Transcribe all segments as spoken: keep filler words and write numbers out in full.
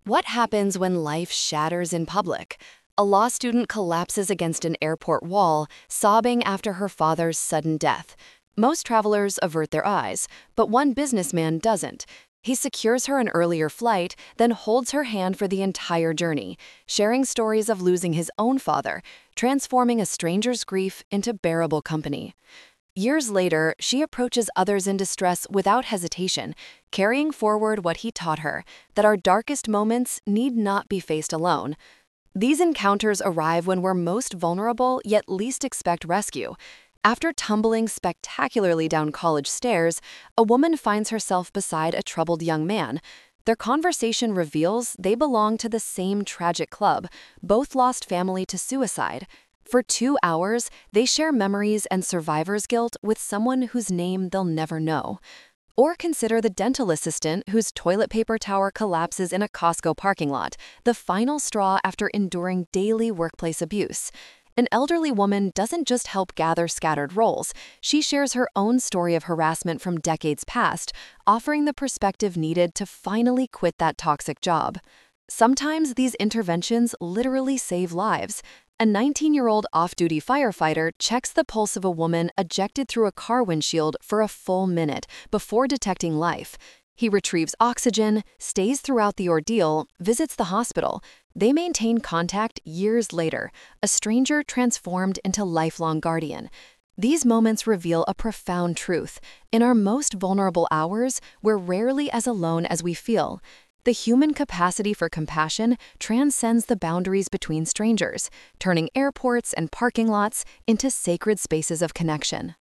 What happens when life shatters in public? A law student collapses against an airport wall, sobbing after her father's sudden death. Most travelers avert their eyes, but one businessman doesn't. He secures her an earlier flight, then holds her hand for the entire journey, sharing stories of losing his own father, transforming a stranger's grief into bearable company. Years later, she approaches others in distress without hesitation, carrying forward what he taught her, that our darkest moments need not be faced alone. These encounters arrive when we're most vulnerable yet least expect rescue. After tumbling spectacularly down college stairs, a woman finds herself beside a troubled young man. Their conversation reveals they belong to the same tragic club, both lost family to suicide. For two hours, they share memories and survivor's guilt with someone whose name they'll never know. Or consider the dental assistant whose toilet paper tower collapses in a Costco parking lot, the final straw after enduring daily workplace abuse. An elderly woman doesn't just help gather scattered rolls, she shares her own story of harassment from decades past, offering the perspective needed to finally quit that toxic job. Sometimes these interventions literally save lives. A nineteen-year-old off-duty firefighter checks the pulse of a woman ejected through a car windshield for a full minute before detecting life. He retrieves oxygen, stays throughout the ordeal, visits the hospital. They maintain contact years later, a stranger transformed into lifelong guardian. These moments reveal a profound truth. In our most vulnerable hours, we're rarely as alone as we feel. The human capacity for compassion transcends the boundaries between strangers, turning airports and parking lots into sacred spaces of connection.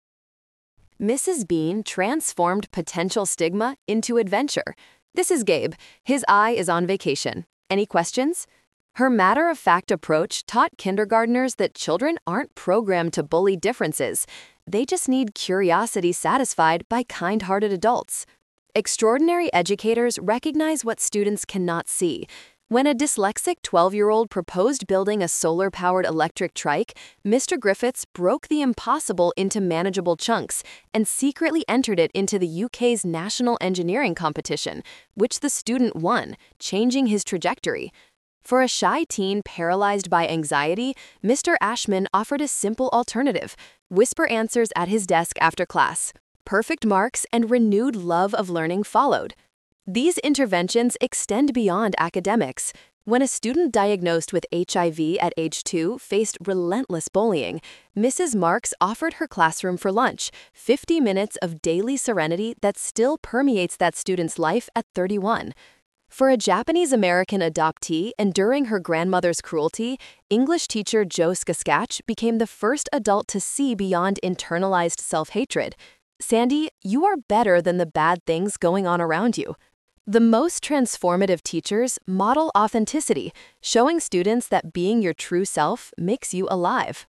Missus Bean transformed potential stigma into adventure. This is Gabe. His eye is on vacation. Any questions? Her matter-of-fact approach taught kindergartners that children aren't programmed to bully differences. They just need curiosity satisfied by kind-hearted adults. Extraordinary educators recognize what students cannot see. When a dyslexic twelve-year-old proposed building a solar-powered electric trike, Mister Griffiths broke the impossible into manageable chunks and secretly entered it into the U K's national engineering competition, which the student won, changing his trajectory. For a shy teen paralyzed by anxiety, Mister Ashman offered a simple alternative: whisper answers at his desk after class. Perfect marks and renewed love of learning followed. These interventions extend beyond academics. When a student diagnosed with H I V at age two faced relentless bullying, Missus Marks offered her classroom for lunch, fifty minutes of daily serenity that still permeates that student's life at thirty-one. For a Japanese-American adoptee enduring her grandmother's cruelty, English teacher Joe Skaskach became the first adult to see beyond internalized self-hatred. Sandy, you are better than the bad things going on around you. The most transformative teachers model authenticity, showing students that being your true self makes you alive.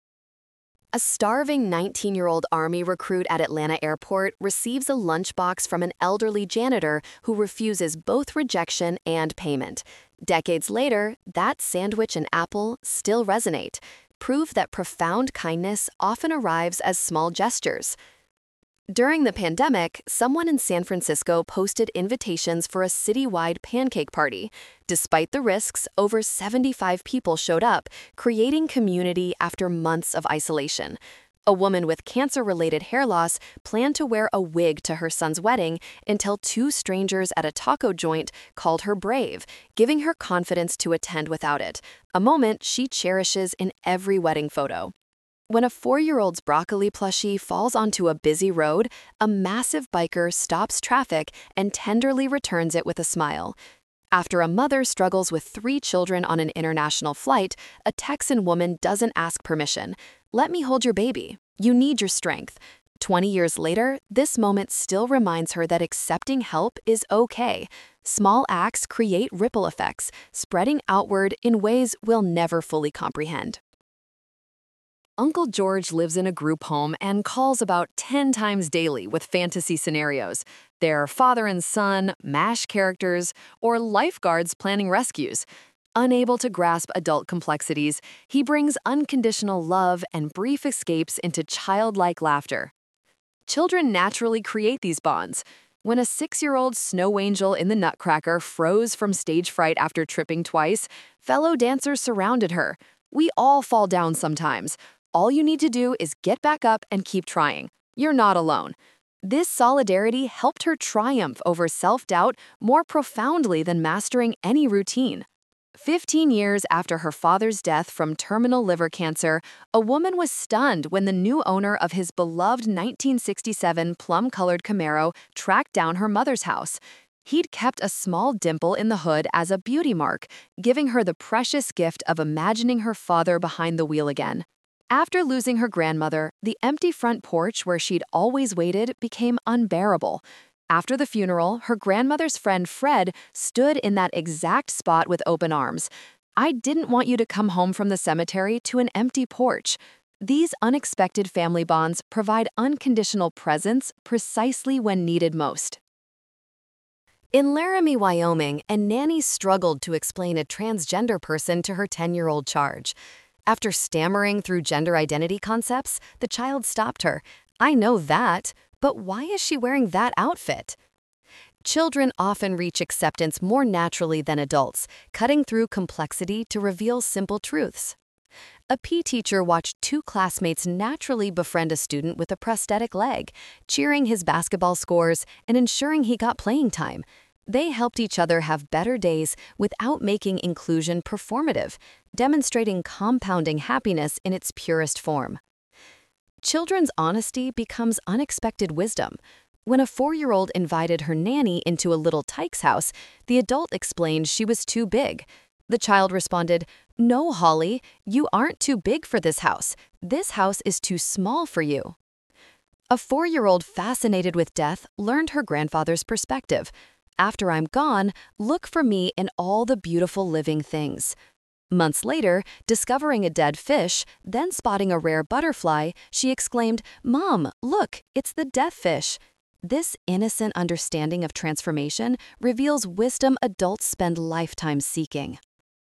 A starving nineteen-year-old Army recruit at Atlanta Airport receives a lunchbox from an elderly janitor who refuses both rejection and payment. Decades later, that sandwich and apple still resonate, proof that profound kindness often arrives as small gestures. During the pandemic, someone in San Francisco posted invitations for a citywide pancake party. Despite the risks, over seventy-five people showed up, creating community after months of isolation. A woman with cancer-related hair loss planned to wear a wig to her son's wedding until two strangers at a taco joint called her brave, giving her confidence to attend without it, a moment she cherishes in every wedding photo. When a four-year-old's broccoli plushie falls onto a busy road, a massive biker stops traffic and tenderly returns it with a smile. After a mother struggles with three children on an international flight, a Texan woman doesn't ask permission. "Let me hold your baby. You need your strength." Twenty years later, this moment still reminds her that accepting help is okay. Small acts create ripple effects, spreading outward in ways we'll never fully comprehend. Uncle George lives in a group home and calls about ten times daily with fantasy scenarios. They're father and son, MASH characters, or lifeguards planning rescues. Unable to grasp adult complexities, he brings unconditional love and brief escapes into childlike laughter. Children naturally create these bonds. When a six-year-old snow angel in the Nutcracker froze from stage fright after tripping twice, fellow dancers surrounded her. We all fall down sometimes. All you need to do is get back up and keep trying. You're not alone. This solidarity helped her triumph over self-doubt more profoundly than mastering any routine. Fifteen years after her father's death from terminal liver cancer, a woman was stunned when the new owner of his beloved nineteen sixty-seven plum-colored Camaro tracked down her mother's house. He'd kept a small dimple in the hood as a beauty mark, giving her the precious gift of imagining her father behind the wheel again. After losing her grandmother, the empty front porch where she'd always waited became unbearable. After the funeral, her grandmother's friend Fred stood in that exact spot with open arms. "I didn't want you to come home from the cemetery to an empty porch." These unexpected family bonds provide unconditional presence precisely when needed most. In Laramie, Wyoming, a nanny struggled to explain a transgender person to her ten-year-old charge. After stammering through gender identity concepts, the child stopped her. "I know that. But why is she wearing that outfit?" Children often reach acceptance more naturally than adults, cutting through complexity to reveal simple truths. A P E teacher watched two classmates naturally befriend a student with a prosthetic leg, cheering his basketball scores and ensuring he got playing time. They helped each other have better days without making inclusion performative, demonstrating compounding happiness in its purest form. Children's honesty becomes unexpected wisdom. When a four-year-old invited her nanny into a little Tykes house, the adult explained she was too big. The child responded, "No, Holly, you aren't too big for this house. This house is too small for you." A four-year-old fascinated with death learned her grandfather's perspective. "After I'm gone, look for me in all the beautiful living things." Months later, discovering a dead fish, then spotting a rare butterfly, she exclaimed, "Mom, look, it's the death fish." This innocent understanding of transformation reveals wisdom adults spend lifetimes seeking.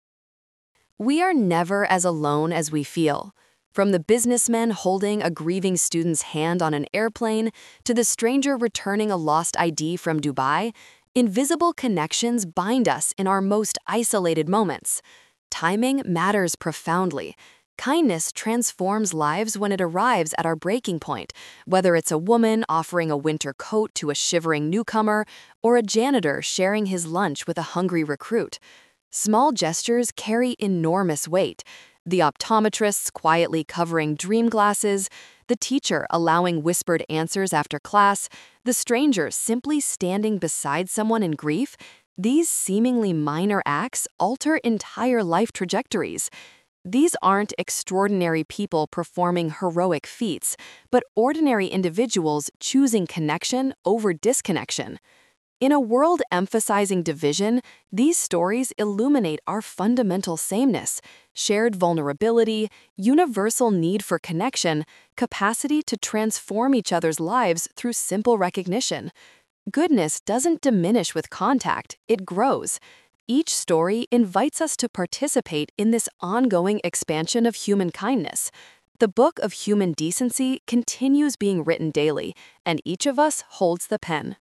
We are never as alone as we feel. From the businessman holding a grieving student's hand on an airplane to the stranger returning a lost I D from Dubai, invisible connections bind us in our most isolated moments. Timing matters profoundly. Kindness transforms lives when it arrives at our breaking point, whether it's a woman offering a winter coat to a shivering newcomer or a janitor sharing his lunch with a hungry recruit. Small gestures carry enormous weight. The optometrists quietly covering dream glasses, the teacher allowing whispered answers after class, the stranger simply standing beside someone in grief. These seemingly minor acts alter entire life trajectories. These aren't extraordinary people performing heroic feats, but ordinary individuals choosing connection over disconnection. In a world emphasizing division, these stories illuminate our fundamental sameness, shared vulnerability, universal need for connection, capacity to transform each other's lives through simple recognition. Goodness doesn't diminish with contact, it grows. Each story invites us to participate in this ongoing expansion of human kindness. The book of human decency continues being written daily, and each of us holds the pen.